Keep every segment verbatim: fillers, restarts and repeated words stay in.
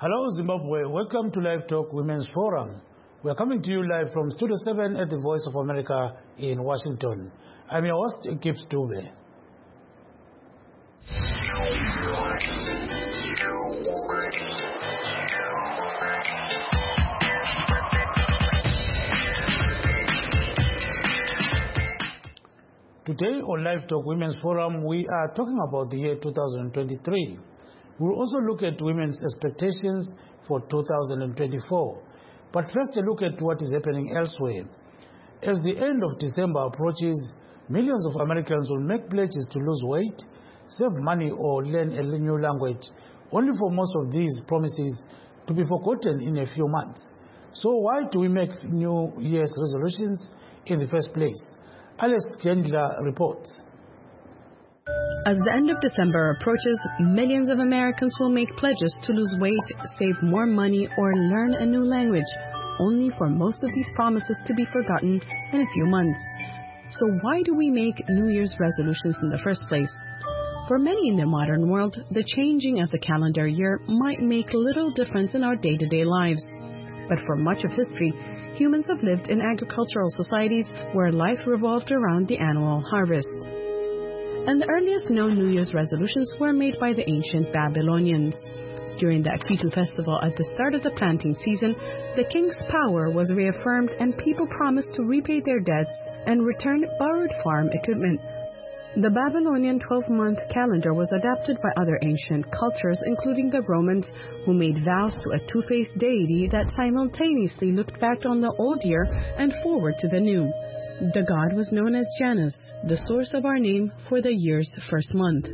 Hello Zimbabwe, welcome to Live Talk Women's Forum. We are coming to you live from Studio seven at the Voice of America in Washington. I'm your host, Gibbs Dube. Today on Live Talk Women's Forum, we are talking about the year two thousand twenty-three. We'll also look at women's expectations for two thousand twenty-four. But first, a look at what is happening elsewhere. As the end of December approaches, millions of Americans will make pledges to lose weight, save money, or learn a new language, only for most of these promises to be forgotten in a few months. So why do we make New Year's resolutions in the first place? Alex Gendler reports. As the end of December approaches, millions of Americans will make pledges to lose weight, save more money, or learn a new language, only for most of these promises to be forgotten in a few months. So why do we make New Year's resolutions in the first place? For many in the modern world, the changing of the calendar year might make little difference in our day-to-day lives. But for much of history, humans have lived in agricultural societies where life revolved around the annual harvest. And the earliest known New Year's resolutions were made by the ancient Babylonians. During the Akitu festival at the start of the planting season, the king's power was reaffirmed and people promised to repay their debts and return borrowed farm equipment. The Babylonian twelve-month calendar was adapted by other ancient cultures, including the Romans, who made vows to a two-faced deity that simultaneously looked back on the old year and forward to the new. The god was known as Janus, the source of our name for the year's first month.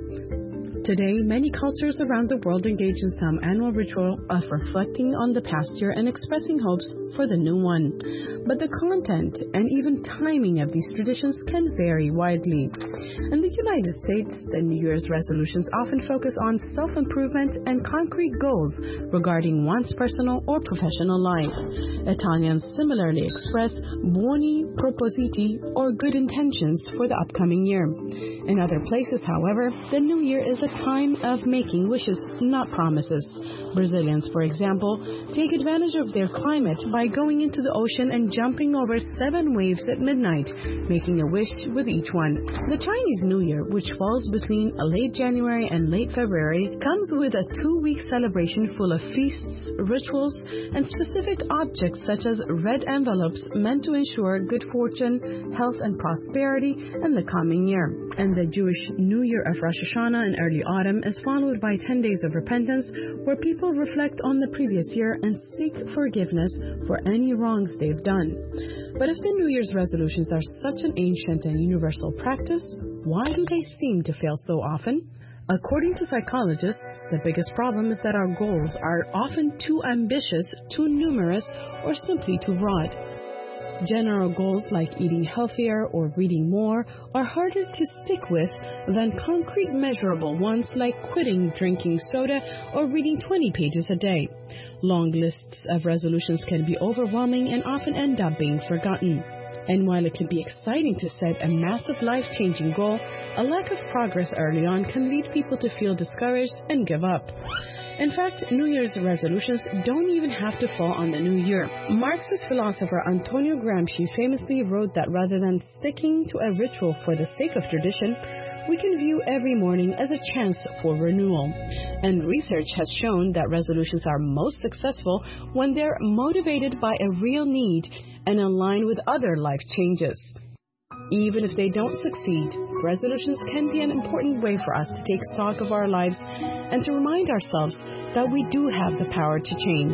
Today, many cultures around the world engage in some annual ritual of reflecting on the past year and expressing hopes for the new one. But the content and even timing of these traditions can vary widely. In the United States, the New Year's resolutions often focus on self-improvement and concrete goals regarding one's personal or professional life. Italians similarly express buoni propositi, or good intentions, for the upcoming year. In other places, however, the new year is a time of making wishes, not promises. Brazilians, for example, take advantage of their climate by going into the ocean and jumping over seven waves at midnight, making a wish with each one. The Chinese New Year, which falls between late January and late February, comes with a two-week celebration full of feasts, rituals, and specific objects such as red envelopes meant to ensure good fortune, health, and prosperity in the coming year. And the Jewish New Year of Rosh Hashanah in early autumn is followed by ten days of repentance, where people reflect on the previous year and seek forgiveness for any wrongs they've done. But if the New Year's resolutions are such an ancient and universal practice, why do they seem to fail so often? According to psychologists, the biggest problem is that our goals are often too ambitious, too numerous, or simply too broad. General goals like eating healthier or reading more are harder to stick with than concrete measurable ones like quitting drinking soda or reading twenty pages a day. Long lists of resolutions can be overwhelming and often end up being forgotten. And while it can be exciting to set a massive life-changing goal, a lack of progress early on can lead people to feel discouraged and give up. In fact, New Year's resolutions don't even have to fall on the new year. Marxist philosopher Antonio Gramsci famously wrote that rather than sticking to a ritual for the sake of tradition, we can view every morning as a chance for renewal. And research has shown that resolutions are most successful when they're motivated by a real need and align with other life changes. Even if they don't succeed, resolutions can be an important way for us to take stock of our lives and to remind ourselves that we do have the power to change.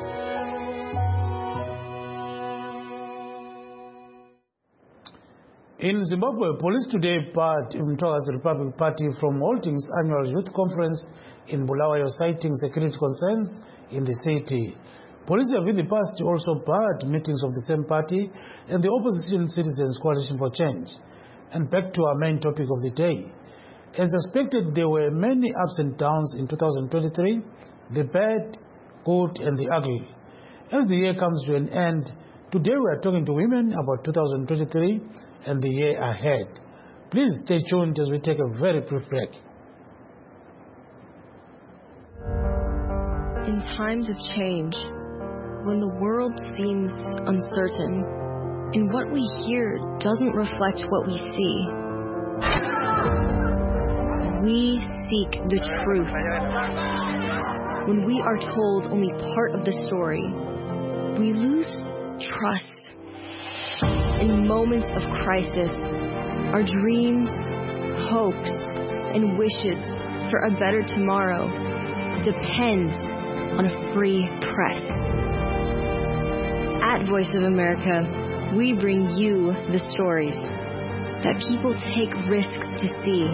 In Zimbabwe, police today barred Mtwaga's Republic Party from holding its annual youth conference in Bulawayo, citing security concerns in the city. Police have in the past also barred meetings of the same party and the Opposition Citizens Coalition for Change. And back to our main topic of the day. As expected, there were many ups and downs in two thousand twenty-three, the bad, good, and the ugly. As the year comes to an end, today we are talking to women about two thousand twenty-three and the year ahead. Please stay tuned as we take a very brief break. In times of change, when the world seems uncertain, and what we hear doesn't reflect what we see, we seek the truth. When we are told only part of the story, we lose trust. In moments of crisis, our dreams, hopes, and wishes for a better tomorrow depends on a free press. At Voice of America, we bring you the stories that people take risks to see.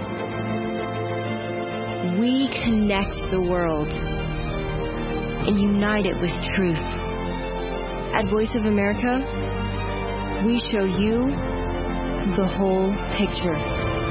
We connect the world and unite it with truth. At Voice of America, we show you the whole picture.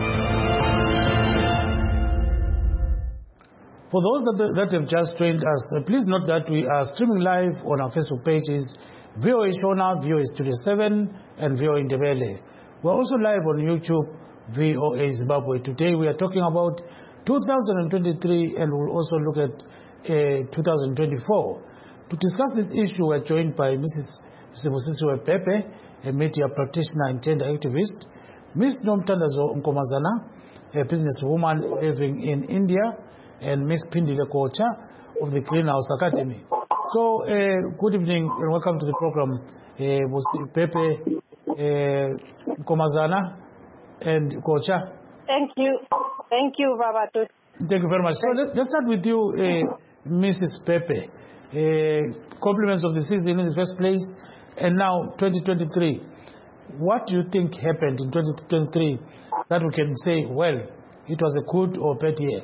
For those that, that have just joined us, uh, please note that we are streaming live on our Facebook pages, V O A Shona, V O A Studio seven, and V O A Ndebele. We're also live on YouTube, V O A Zimbabwe. Today we are talking about two thousand twenty-three, and we'll also look at uh, two thousand twenty-four. To discuss this issue, we're joined by Missus Sibusisiwe Pepe, a media practitioner and gender activist, Miss Nomtandazo Nkomazana, a businesswoman living in India, and Miss Pindile Kocha of the Greenhouse Academy. So, uh, good evening and welcome to the program, uh, Pepe, uh, Nkomazana, and Kocha. Thank you. Thank you, Babatu. Thank you very much. So, let, let's start with you, uh, Missus Pepe. Uh, compliments of the season in the first place, and now twenty twenty-three. What do you think happened in twenty twenty-three that we can say, well, it was a good or bad year?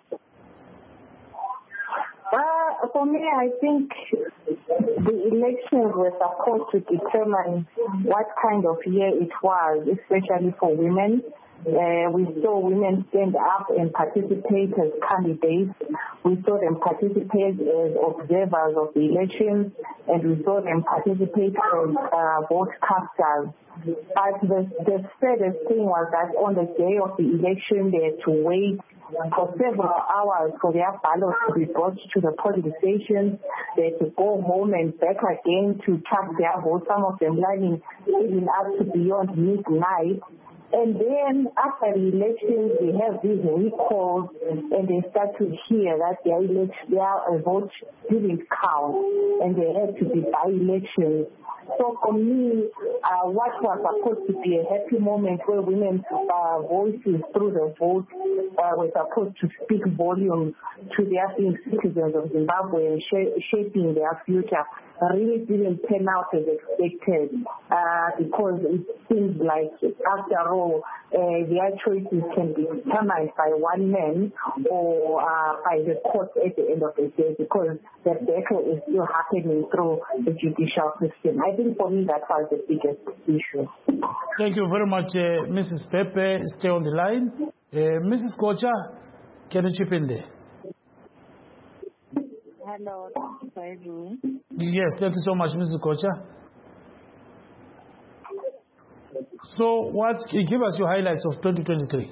Uh, for me, I think the elections were supposed to determine what kind of year it was, especially for women. Uh, we saw women stand up and participate as candidates. We saw them participate as observers of the elections, and we saw them participate as uh, vote casters. But the, the saddest thing was that on the day of the election, they had to wait for several hours for their ballots to be brought to the polling stations. They had to go home and back again to cast their vote, some of them lining even up to beyond midnight. And then after the elections, they have these recalls, and they start to hear that their election, their vote didn't count, and they had to be by-elections. So for me, uh, what was supposed to be a happy moment where women's uh, voices through the vote uh, were supposed to speak volumes to their being citizens of Zimbabwe and sh- shaping their future, really didn't turn out as expected, uh, because it seems like, after all, uh, their choices can be determined by one man or uh, by the court at the end of the day, because the battle is still happening through the judicial system. I think for me that was the biggest issue. Thank you very much, uh, Missus Pepe. Stay on the line. Uh, Missus Kocha, can you chip in there? Hello, thank you. Yes, thank you so much, Missus Kocha. So, what give us your highlights of twenty twenty-three?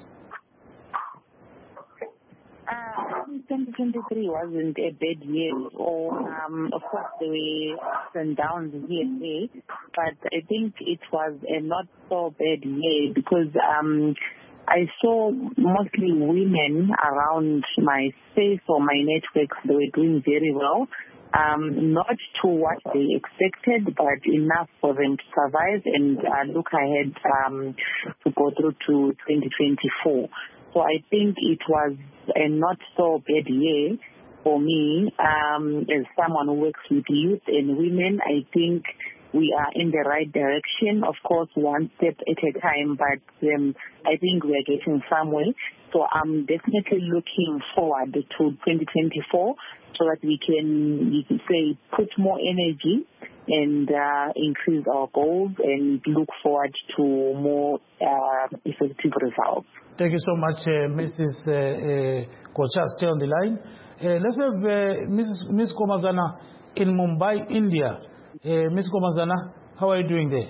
twenty twenty-three wasn't a bad year. Or, um, of course, there were ups and downs here and there, but I think it was a not so bad year because um, I saw mostly women around my space or my networks. They were doing very well. Um, not to what they expected, but enough for them to survive and uh, look ahead um, to go through to twenty twenty-four. So I think it was a not so bad year for me. Um, as someone who works with youth and women, I think we are in the right direction. Of course, one step at a time, but um, I think we are getting somewhere. So I'm definitely looking forward to twenty twenty-four so that we can, you can say, put more energy and uh, increase our goals and look forward to more uh, effective results. Thank you so much, uh, Missus Uh, uh, Kocha. Stay on the line. Uh, let's have uh, Missus Miss Komazana in Mumbai, India. Uh, Miss Komazana, how are you doing there?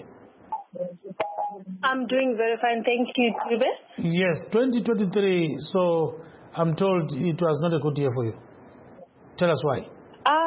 I'm doing very fine, thank you, Tube. Yes, twenty twenty-three. So I'm told it was not a good year for you. Tell us why. Uh,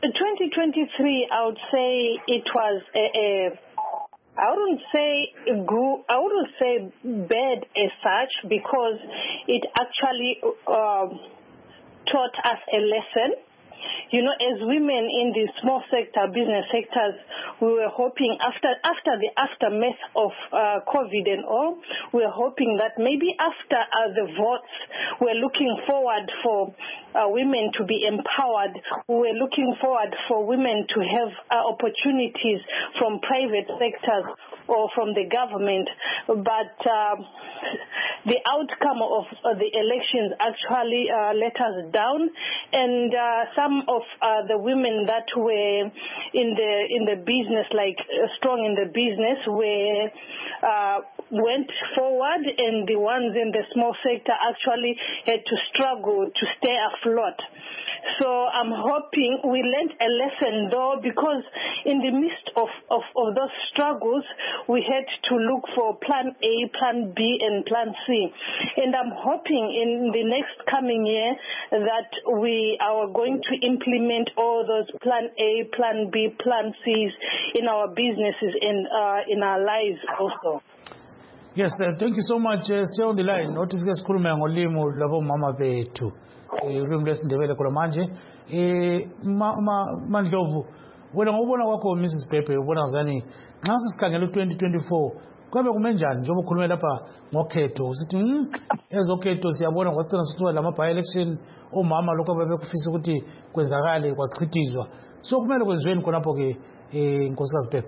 twenty twenty-three, I would say it was a, a I wouldn't say good, I wouldn't say bad as such, because it actually uh, taught us a lesson. You know, as women in the small sector, business sectors, we were hoping after after the aftermath of uh, COVID and all, we were hoping that maybe after uh, the votes, we're looking forward for uh, women to be empowered. We were looking forward for women to have uh, opportunities from private sectors or from the government. But uh, the outcome of uh, the elections actually uh, let us down, and uh, some of uh, the women that were in the in the business, like uh, strong in the business, were uh, went forward, and the ones in the small sector actually had to struggle to stay afloat. So I'm hoping we learned a lesson, though, because in the midst of, of, of those struggles, we had to look for plan A, plan B, and plan C. And I'm hoping in the next coming year that we are going to implement all those plan A, plan B, plan C's in our businesses and uh, in our lives also. Yes, uh, thank you so much. Uh, stay on the line. Notice guys kuruma ngolimu labo mama betu. Room lesson develop kula manje. Eh ma ma Mandlovu. Wena ngobona kwakho Missus Pepe ubona ngani nxa sikhangela twenty twenty-four kwabe kumenjani njengoba ukhuluma lapha ngokhetho usithi hm ezokhetho siyabona kwacina sithiwa lama by election omama lokho babekufisa ukuthi kwenzakale kwachithizwa. So kumele kwenziweni khonapho ke eh Nkosikazi Pepe.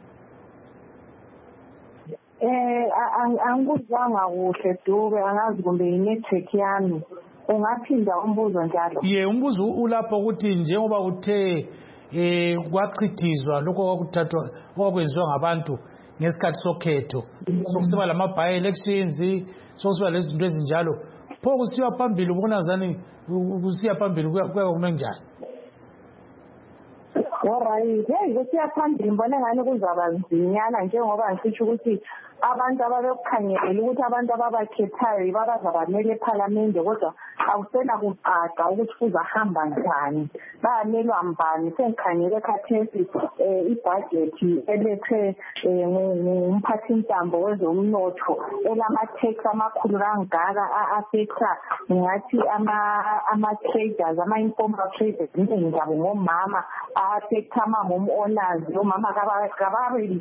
Eh angikuzwanga kuhle Dube, angazi kumbe i-network yami. Ungaphinda umbuzo njalo? Ye umbuzo ulapha ukuthi njengoba uthe eh kwachithizwa lokho kwakuthathwa okwakwenziwa ngabantu ngesikhathi sokhetho, sokusiba lama by elections, sokusiba lezi zinto ezinjalo, pho kusiya phambili ubona ngani kusiya phambili kuya kumenjani? Alright, hey kusiya phambili ngibona ngani kuzaba nzinyana njengoba ngisho ukuthi abantu ababekukhangelela ukuthi abantu ababakhethayo babazabamele eParliament, kodwa awusena kucaca ukuthi kuzahamba njani, bayamelwa mbani. Sengikhangele khathesi ibudget elethwe ngumphathintambo wezomnotho elama-tax amakhulu kangaka a-affecta ngathi ama-traders, ama-informal traders, iningi zabo ngomama, a-affecta ama-home owners, omama kababi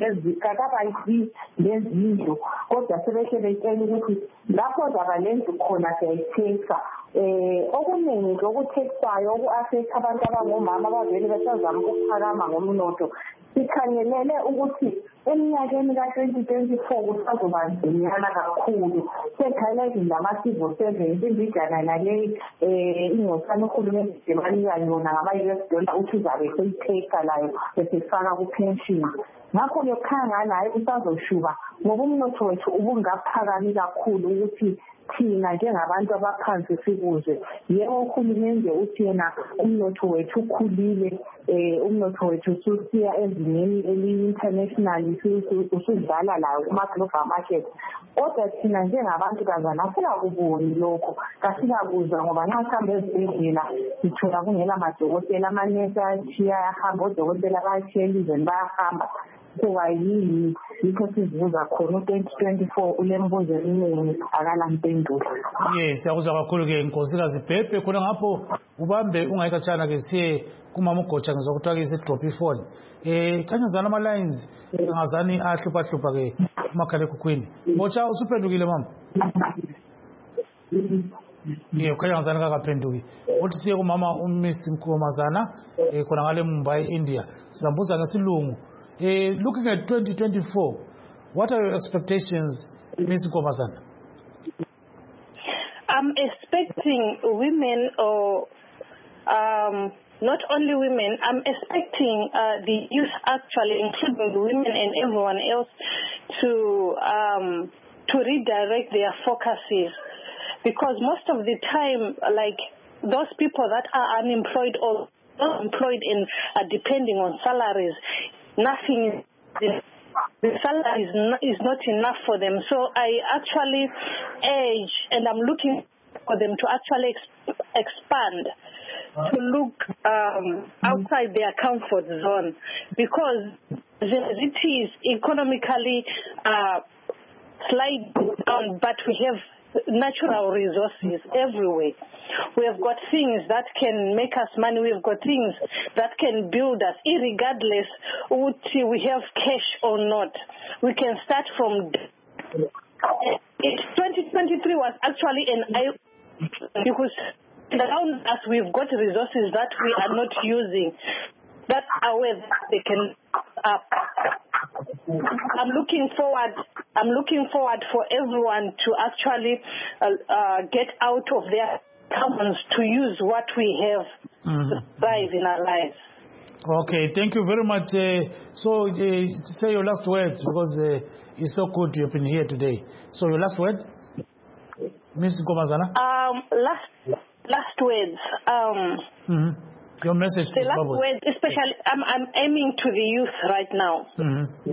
lezi indlu, kodwa sebehle betshela ukuthi lapho zaba lendlu khona siyayitheksa. Eh okuningi lokutheksayo oku-affecta abantu abangomama abavele besazama ukuphakama ngomnotho. Sikhangelele ukuthi eminyakeni ka-twenty twenty-four kusazoba nzinyana kakhulu. Sekhalela lama-civil servants imbijana nale ingosana uhulumeni ebanika yona ngama-U S dollar uthi uzabe seyitheksa layo besifaka ku-pension. Ngakho ngiyokhanga naye usazoshuba ngoba umnotho wethu ubungaphakami kakhulu ukuthi thina njengabantu abaphansi sikuzwe. Yebo uhulumende uthi yena umnotho wethu ukhulile, eh umnotho wethu ususiya ezingeni eli-international, usudlala layo kuma-global market. Kodwa thina njengabantu kazana asikakuboni lokho, kasikakuzwa ngoba nxa sihambe ezibhedlela sithola kungela madokotela, amanesi ayashiya ayahamba, odokotela bayashiya elizweni bayahamba. Kuba yini yikho sizibuza khona twenty twenty-four ulembuzo eminingi akala mpendulo. Yes, siyakuzwa kakhulu ke Nkosikazi Pepe. Khona ngapho ubambe ungayikatshana ke siye kumama uGotsha ngizokuthiwa ke si-drop ifone. Eh kanyazana ama-lines ngazani ahlupha-hlupha ke umakhalekhukhwini. Gotsha usuphendukile mama? Ye khanya ngazani kakaphenduki. Uthi siye kumama uMiss Mkhomazana eh khona ngale Mumbai India. Sizambuza ngesilungu. Uh, looking at twenty twenty-four, what are your expectations, Miz Mkhomazana? I'm expecting women, or um, not only women, I'm expecting uh, the youth actually, including the women and everyone else, to um, to redirect their focuses, because most of the time, like those people that are unemployed or not employed and are depending on salaries, nothing is, the salary is not, is not enough for them. So I actually urge, and I'm looking for them to actually ex- expand to look um, outside their comfort zone, because the cities economically uh, slide down, but we have natural resources everywhere. We have got things that can make us money. We have got things that can build us, irregardless of we have cash or not. We can start from. twenty twenty-three was actually an eye, because around us we've got resources that we are not using, that are where they can up. I'm looking forward. I'm looking forward for everyone to actually uh, uh, get out of their commons to use what we have mm-hmm. to thrive in our lives. Okay, thank you very much. Uh, so, uh, say your last words, because uh, it's so good you've been here today. So, your last word, Miz Nkomazana. Um, last last words. Um. Mm-hmm. Your message. The last Zimbabwe. word, especially, I'm, I'm aiming to the youth right now. Mm-hmm.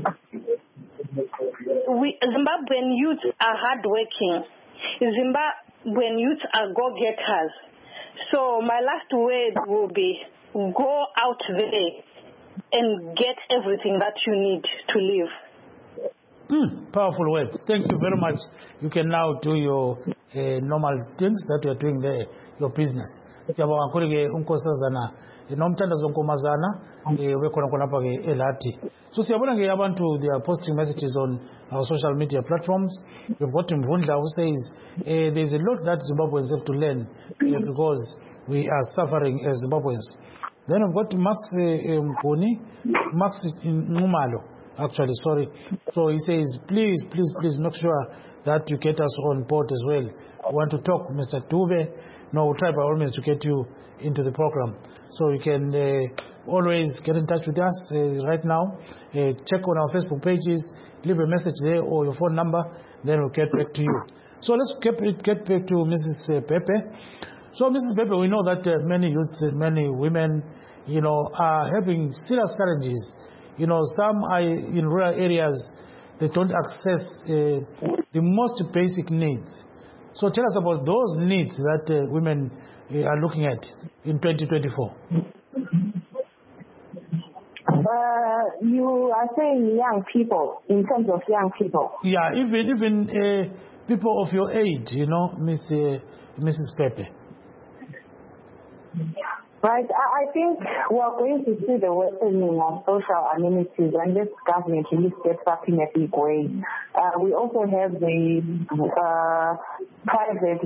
We Zimbabwean youth are hardworking. Zimbabwean youth are go-getters. So my last word will be: go out there and get everything that you need to live. Mm, powerful words. Thank you very much. You can now do your uh, normal things that you are doing there, your business. Siyabonga kakhulu ke unkosazana nomthandazo Nkomazana wekhona khona lapha ke eLathi. So siyabona ke abantu, they are posting messages on our social media platforms. We've got Mvundla who says uh, there's a lot that Zimbabweans have to learn uh, because we are suffering as Zimbabweans. Then we've got Max Mkoni, uh, Max Numalo, actually, sorry. So he says, please, please, please make sure that you get us on board as well. We want to talk, Mister Dube. No, we'll try by all means to get you into the program. So you can uh, always get in touch with us uh, right now. Uh, check on our Facebook pages, leave a message there or your phone number, then we'll get back to you. So let's get, get back to Missus Pepe. So Missus Pepe, we know that uh, many youths, many women, you know, are having serious challenges. You know, some are in rural areas, they don't access uh, the most basic needs. So tell us about those needs that uh, women uh, are looking at in twenty twenty-four. Uh, you are saying young people, in terms of young people? Yeah, even even uh, people of your age, you know, Miss uh, Missus Pepe. Right. I think we're going to see the worsening of social amenities and this government really steps up in a big way. Uh, we also have the uh, private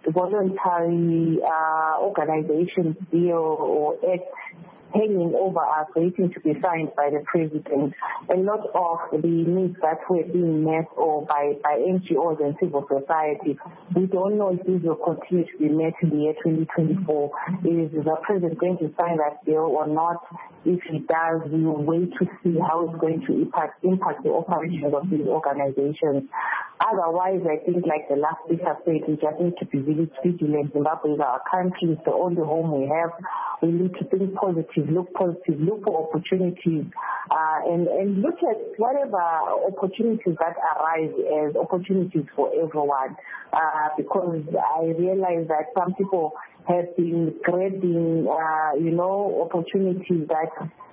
voluntary uh, organizations bill or act hanging over us, waiting to be signed by the president. A lot of the needs that were being met or by, by N G Os and civil society, we don't know if these will continue to be met in the year twenty twenty-four. Is the president going to sign that bill or not? If he does, we will wait to see how it's going to impact, impact the operations of these organizations. Otherwise, I think like the last speaker said, we just need to be really vigilant. Zimbabwe is our country, it's the only home we have. We need to think positive, look positive, look for opportunities, uh, and, and look at whatever opportunities that arise as opportunities for everyone. Uh, because I realize that some people have been grabbing, uh, you know, opportunities that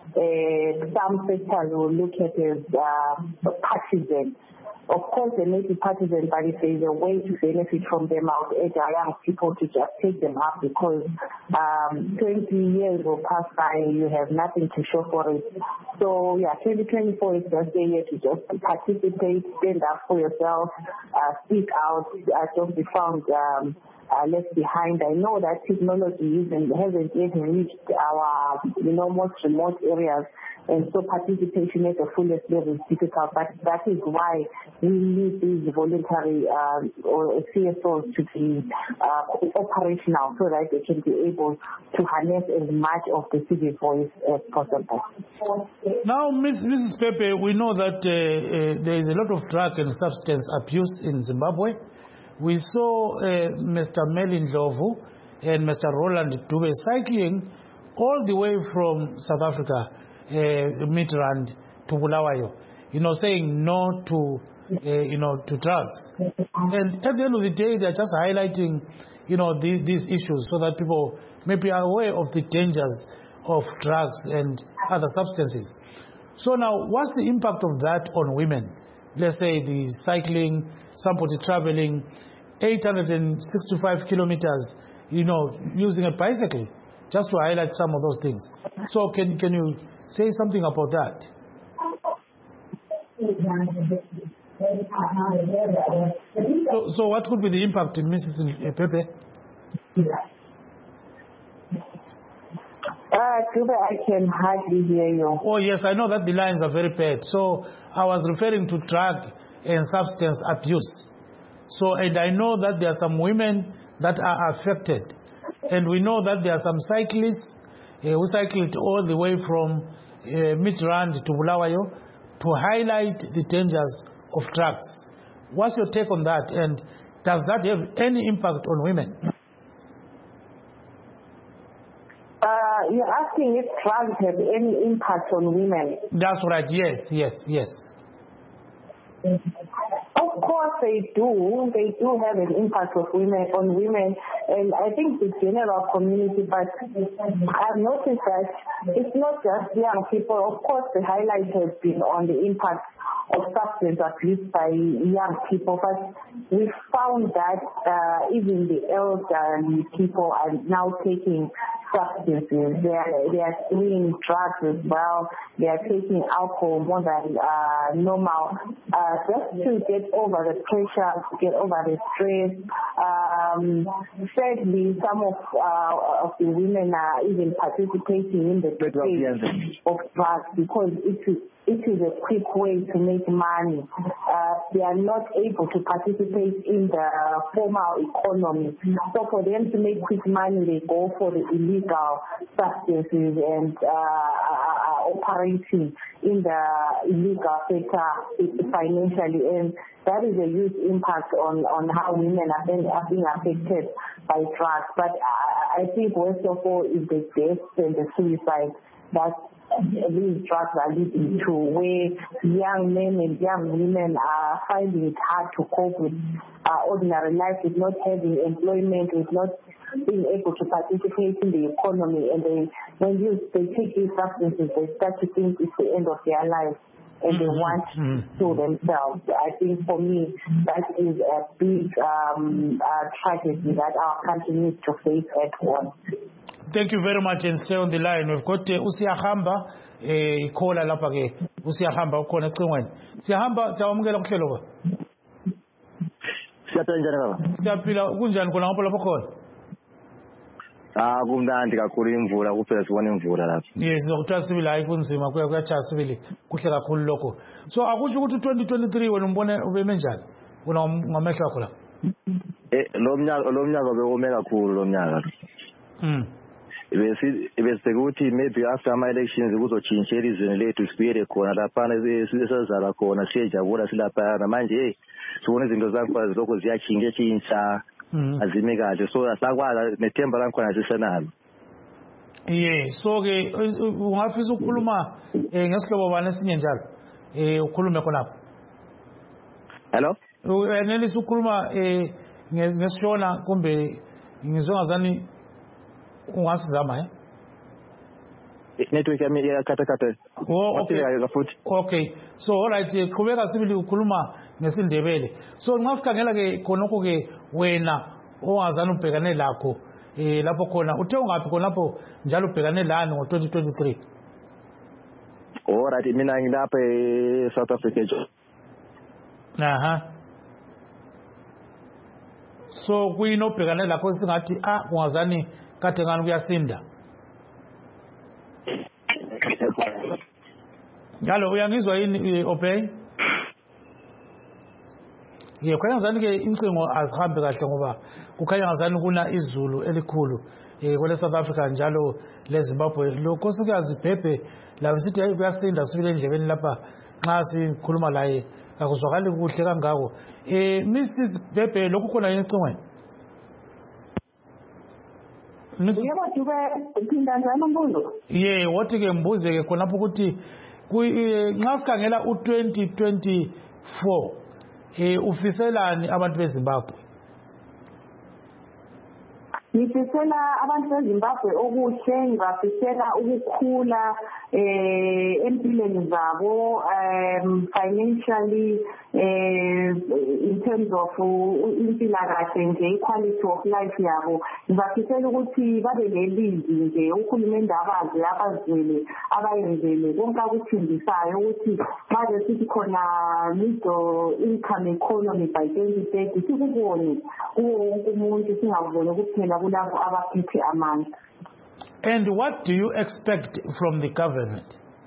uh, some sectors will look at as uh, partisan. Of course, they may be partisan, but if there's a way to benefit from them, I would urge our young people to just take them up, because um, twenty years will pass by, you have nothing to show for it. So, yeah, twenty twenty-four is just a year to just participate, stand up for yourself, uh, speak out, uh, don't be found um, uh, left behind. I know that technology isn't, hasn't yet reached our, you know, most remote areas. And so participation at the fullest level is difficult, but that is why we need these voluntary uh, or C S Os to be uh, operational so that they can be able to harness as much of the civic voice as possible. Now, Missus Pepe, we know that uh, uh, there is a lot of drug and substance abuse in Zimbabwe. We saw uh, Mister Melin Ndlovu and Mister Roland Dube cycling all the way from South Africa, Uh, Midrand to Bulawayo, you know, saying no to uh, you know, to drugs. And at the end of the day, they're just highlighting, you know, the, these issues so that people may be aware of the dangers of drugs and other substances. So now, what's the impact of that on women? Let's say the cycling, somebody traveling eight hundred sixty-five kilometers, you know, using a bicycle, just to highlight some of those things. So can, can you say something about that? So, so what could be the impact in Missus Pepe? Uh, I can hardly hear you. Oh, yes, I know that the lines are very bad. So I was referring to drug and substance abuse. So, and I know that there are some women that are affected. And we know that there are some cyclists uh, who cycled all the way from uh, Midrand to Bulawayo to highlight the dangers of drugs. What's your take on that? And does that have any impact on women? Uh, you're asking if drugs have any impact on women? That's right. Yes, yes, yes. Of course they do. They do have an impact of women on women, and I think the general community. But I've noticed that it's not just young people. Of course, the highlight has been on the impact of substance abuse by young people, but we found that uh, even the elderly people are now taking substances. They are, they are doing drugs as well. They are taking alcohol more than uh, normal, uh, just to get over the pressure, to get over the stress. Um, sadly, some of, uh, of the women are even participating in the trade of drugs because it is It is a quick way to make money. Uh, they are not able to participate in the formal economy. So for them to make quick money, they go for the illegal substances and uh, are operating in the illegal sector financially. And that is a huge impact on, on how women are being, are being affected by drugs. But I, I think worst of all is the deaths and the suicide that these drugs are leading to, where young men and young women are finding it hard to cope with uh, ordinary life, with not having employment, with not being able to participate in the economy. And they, when you, they take these substances, they start to think it's the end of their life, and they want to kill themselves. I think for me, that is a big um, uh, tragedy that our country needs to face at once. Thank you very much, and stay on the line. We've got uh, Usiyahamba, eh caller lapha ke. Usiyahamba ukhona ecingweni. Siyahamba siyawamukela kuhlelo ba. Siyaphila njani baba? Siyaphila kunjani khona ngapha lapho khona? Ah kumnandi kakhulu imvula kuphela sibona imvula lapha. Yes, ngokuthiwa sibili hayi kunzima kuya kuyachaya sibili kuhle kakhulu lokho. So akusho ukuthi twenty twenty-three wena umbone ubeme njani? Una ngamehlo akho la. Eh lo mnyaka lo mnyaka bewome kakhulu lo mnyaka. Mm. Bese bese ukuthi maybe after ama elections kuzotshintsha elizweni lethu sibuyele khona lapha sisazala khona siyejabula silapha manje hey sibona izinto zakho lokho ziyachinge tshintsha azime kahle so asakwazi nethemba lakhona sisenalo. Yeah, so ke ungafisa ukukhuluma eh ngesihlobo bani esinye njalo eh ukhulume khona lapha. Hello? Uyenelisa ukukhuluma eh ngesishona kumbe ngizongazani ungasizama eh network yami yakata kata. Oh okay. Okay. So all right, qhubeka sibili ukhuluma ngesindebele. So nxa sikhangela ke khonokho ke wena ongazana ubhekane lakho eh lapho khona uthe ungapi khona lapho njalo ubhekane lani ngo twenty twenty-three. All right, mina ngilapha e South Africa nje. Aha. So kuyinobhekane lakho singathi ah ungazani kade ngani kuyasinda. Yalo uyangizwa yini Obey? Ye khanya ngazani ke incingo azihambe kahle ngoba kukhanya ngazani kuna izulu elikhulu eh kwele South Africa njalo le Zimbabwe lokho sikuyazibhebhe la sithi hayi kuyasinda sibile endlebeni lapha nxa sikhuluma laye akuzwakali kuhle kangako. Eh Missus Bhebhe lokho khona incingweni. Yebo duke uphinda njalo mbuzo. Yeah, wathi ke mbuze ke khonapho ukuthi nxa sikhangela u twenty twenty-four eh ufiselani abantu beZimbabwe? Ngifisela abantu beZimbabwe okuhle, ngibafisela ukukhula eh empilweni zabo, um financially, eh in terms of impilakahle nje, quality of life yabo. Ngibafisela ukuthi babe lelizwi nje, uhulumende abazi abazwele abayenzele konke akuthimbisayo ukuthi manje sithi khona middle income economy by twenty thirty sikubone wonke umuntu, singaboni kuphela kulabo abaphethe amandla. And what do you expect from the government?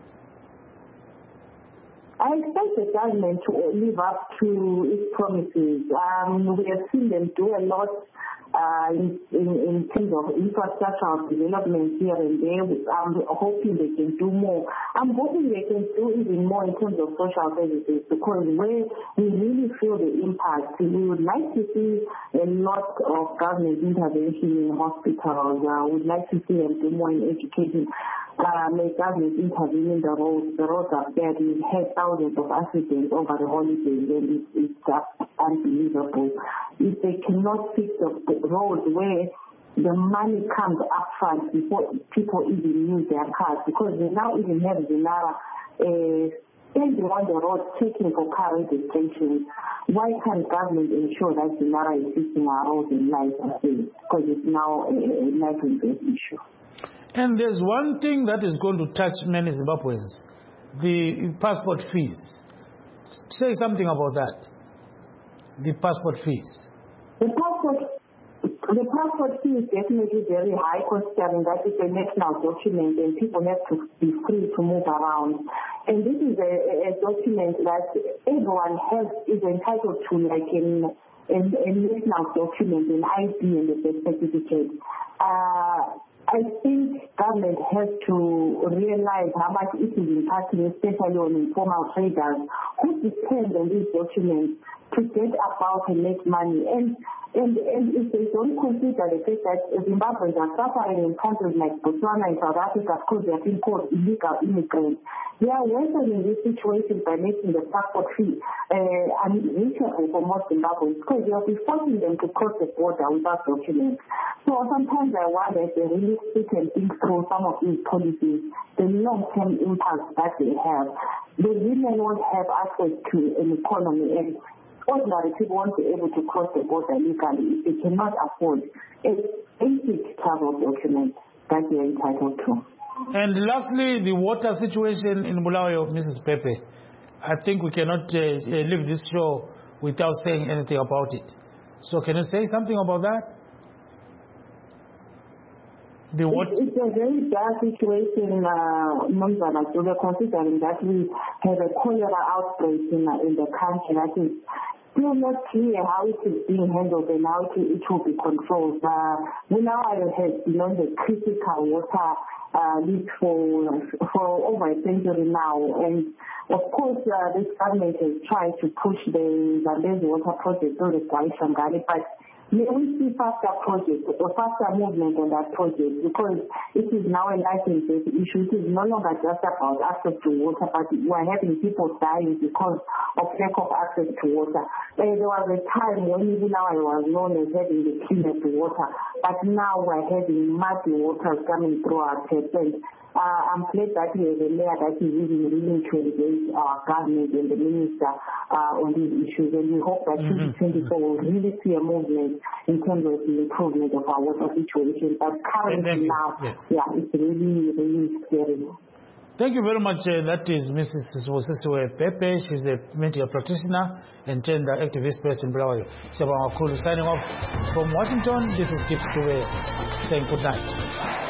I expect the government to live up to its promises. Um, we have seen them do a lot uh, in, in, in terms of infrastructural development here and there. I'm hoping they can do more. I'm hoping they can do even more in terms of social services, because where we really feel the impact, we would like to see a lot of government intervention in hospitals. Uh, we'd like to see them do more in education. Uh, may government intervene in the roads. The roads are bad. We've had thousands of accidents over the holidays, and it's, it's just unbelievable. If they cannot fix the roads where the money comes up front before people even use their cars, because they now even have Zinara uh, standing on the road checking for car registrations. Why can't government ensure that Zinara is fixing our roads in life? Because it's now a, a life and death issue. And there's one thing that is going to touch many Zimbabweans, the passport fees. Say something about that, the passport fees. The passport, the passport fee is definitely very high, considering that it's a national document and people have to be free to move around. And this is a, a document that everyone has is entitled to, like in a national document, an I D and a birth certificate. Uh, I think government has to realize how much it is impacting, especially on informal traders who depend on these documents to get about and make money. And and, and if they don't consider the fact that Zimbabweans are suffering in countries like Botswana and South Africa because they are being called illegal immigrants, they are worsening this situation by making the passport fee uh, unreachable for most Zimbabweans, because they will be forcing them to cross the border without documents. So sometimes I wonder if they really sit and think through some of these policies, the long-term impact that they have. The women won't have access to an economy, and ordinary people won't be able to cross the border legally if they cannot afford a basic travel document that they are entitled to. And lastly, the water situation in Bulawayo, Missus Pepe. I think we cannot uh, leave this show without saying anything about it. So can you say something about that? The what? It's, it's a very bad situation, uh, considering that we have a cholera outbreak in, uh, in the country. That is still not clear how it is being handled and how it, it will be controlled. Uh, Bulawayo has been on the critical water uh, list for, for over a century now. And of course, uh, this government has tried to push the Zambezi water project through the Kwaishangani, but may we see faster project or faster movement on that project, because it is now a license issue. It is no longer just about access to water, but we are having people dying because of lack of access to water. Uh, there was a time when even now I was known as having the cleanest water, but now we are having muddy water coming through our taps. And Uh, I'm glad that we have a mayor that is really willing to engage our government and the minister uh, on these issues, and we hope that mm-hmm. twenty twenty-four will really see a movement in terms of the improvement of our water situation. But currently now, yes. yeah, it's really, really scary. Thank you very much. Uh, that is Missus Sibusisiwe Pepe. She's a mental practitioner and gender activist based in Bulawayo. Siabang Akulu signing off from Washington. This is Gibbs Kuwe saying good night.